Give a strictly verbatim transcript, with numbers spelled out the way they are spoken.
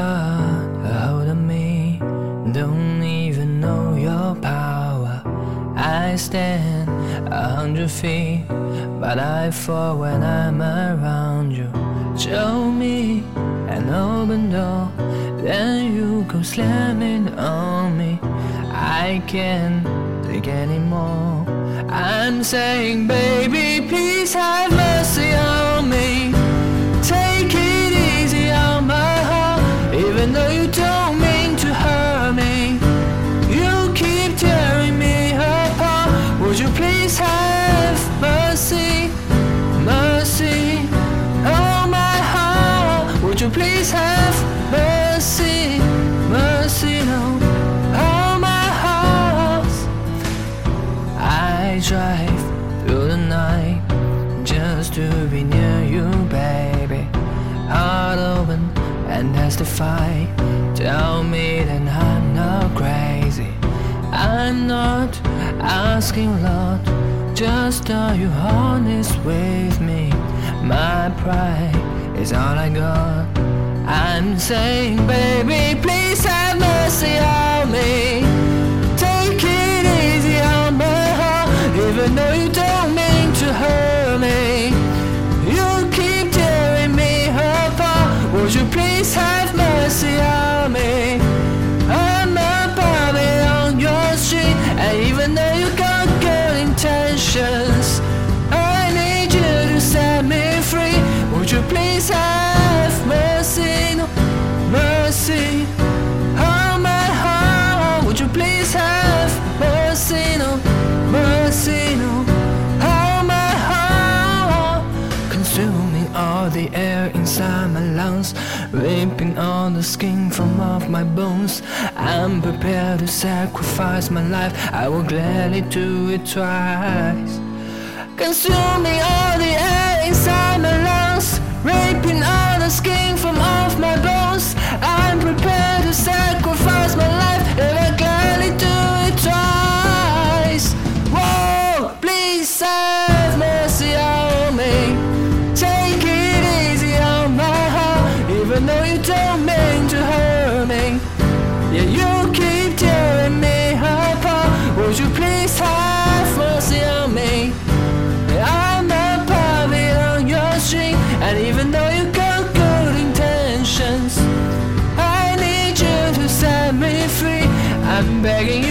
got a hold of me. Don't even know your power. I stand a hundred feet, but I fall when I'm around you. Show me an open door, then you go slamming on me. I can't take anymore. I'm saying, baby, please have mercy on me. Take it easy on my heart, even though you don't mean to hurt me. You keep tearing me apart. Would you please have mercy, mercy on my heart? Would you please have mercy, mercy no, on my heart? I drive through the night just to be near you, baby. Heart open and testify. Tell me that I'm not crazy. I'm not asking a lot, just are you honest with me? My pride is all I got. I'm saying, baby, please have mercy on me. Take it easy on my heart, even though you don't mean to hurt me. You keep tearing me apart. Would you please have mercy on me? I'm a puppet on your street, and even though you got good intentions, I need you to set me free. Would you please have mercy, no, mercy on my heart? Would you please have mercy, no, mercy, no, on my heart? Consuming all the air inside my lungs, ripping all the skin from off my bones. I'm prepared to sacrifice my life, I will gladly do it twice. Consuming all the air inside my lungs, ripping all the skin from off my bones. I'm prepared to sacrifice my life, and I gladly do it twice. Whoa, please have mercy on me. Take it easy on my heart, even though you don't mean to hurt me. Yeah, you keep tearing me apart. Would you please have mercy on me? I'm a puppet on your string, and even though you got good intentions, I need you to set me free. I'm begging